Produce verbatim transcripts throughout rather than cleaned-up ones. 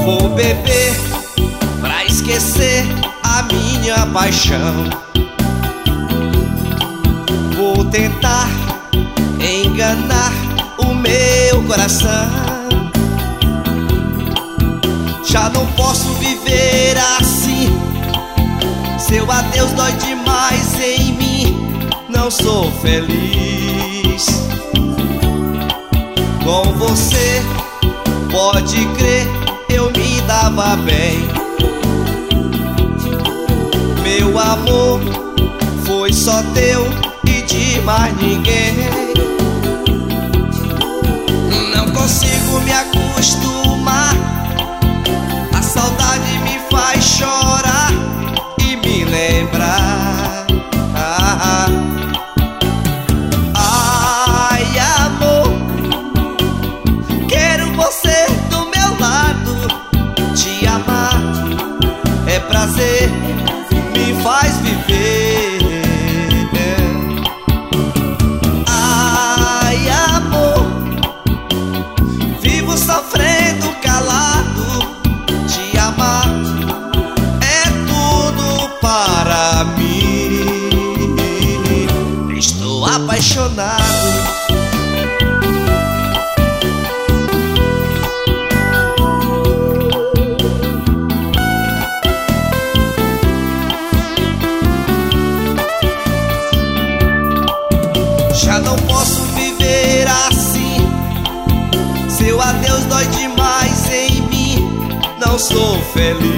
Vou beber pra esquecer a minha paixão. Vou tentar enganar o meu coração. Já não posso viver assim. Seu adeus dói demais em mim. Não sou feliz com você. Pode crer, eu me dava bem. Meu amor foi só teu e de mais ninguém. Não consigo me acostumar. A saudade me faz chorar e me lembrar. ah, Ai, amor, quero você do meu lado. Te amar é prazer, me faz viver. Ai, amor, vivo sofrendo calado. Te amar é tudo para mim. Estou apaixonado. Já não posso viver assim. Seu adeus dói demais em mim. Não sou feliz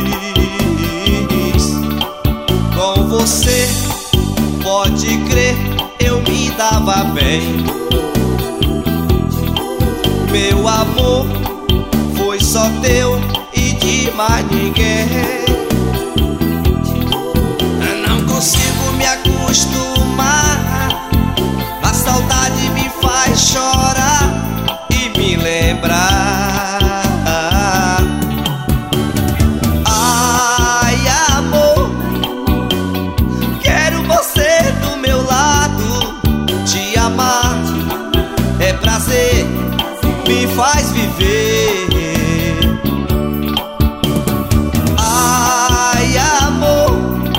com você. Pode crer, eu me dava bem. Meu amor foi só teu e de mais ninguém. Não consigo me acostumar. A saudade me faz chorar e me lembrar. Ai, amor, quero você do meu lado. Te amar é prazer, me faz viver. Ai, amor,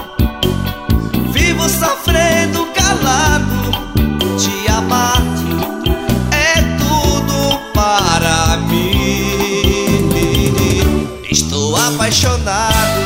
vivo sofrendo calado. Te amar é tudo para mim. Estou apaixonado.